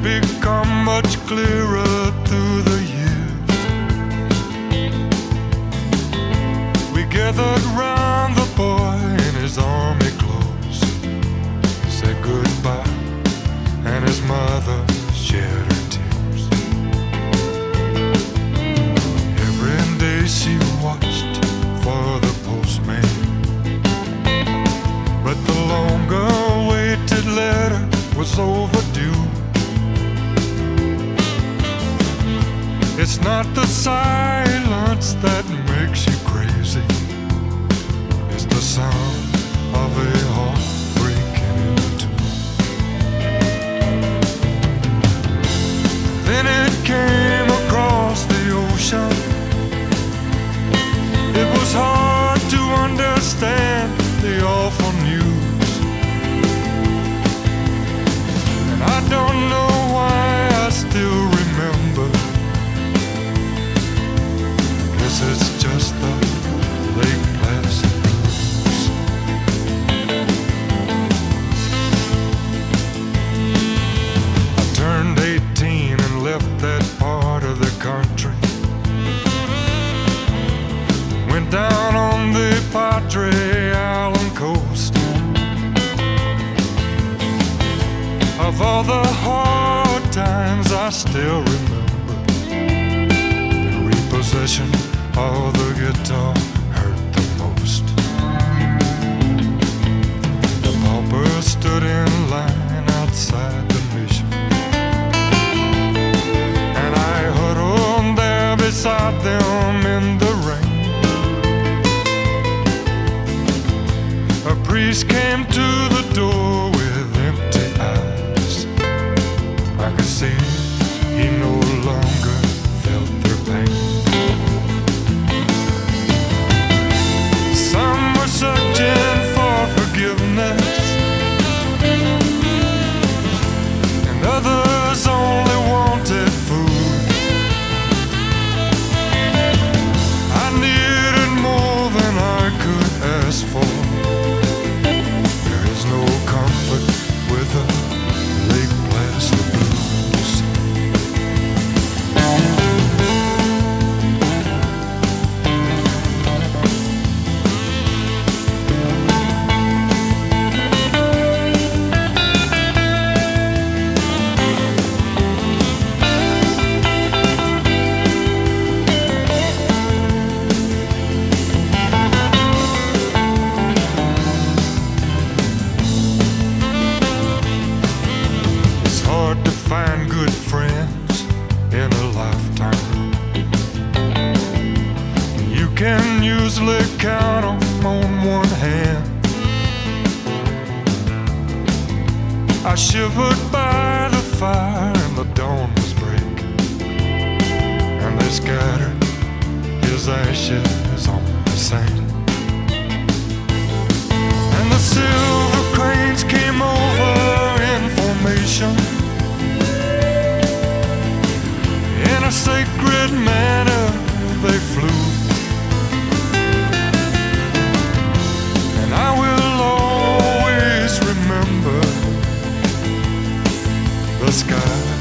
become much clearer through the years. We gathered round the boy in his army clothes, said goodbye, and his mother shed her tears. Every day she watched for the postman, but the longer-awaited letter was overdue. It's not the silence that makes you crazy, it's the sound of a heart breaking in two. Then it came across the ocean. It was hard to understand the awful news, and I don't know why I still remember. Guess it's just the Lake Placid blues. I turned 18 and left that part of the country. Went down on the Padre Island coast. Of all the hard times I still remember, the repossession of the guitar hurt the most. The paupers stood in line outside the mission, and I huddled there beside them in the rain. A priest came to the door with empty eyes. I could see he no longer felt their pain. Some were searching for forgiveness, and others only wanted food. I needed more than I could ask for. There is no comfort with the Lake Placid blues. It's hard to find good friends in a lifetime. You can usually count 'em on one hand. I shivered by the fire and the dawn was breaking, and they scattered his ashes on the sand. And the silver cranes came over in formation. In a sacred manner they flew, and I will always remember the sky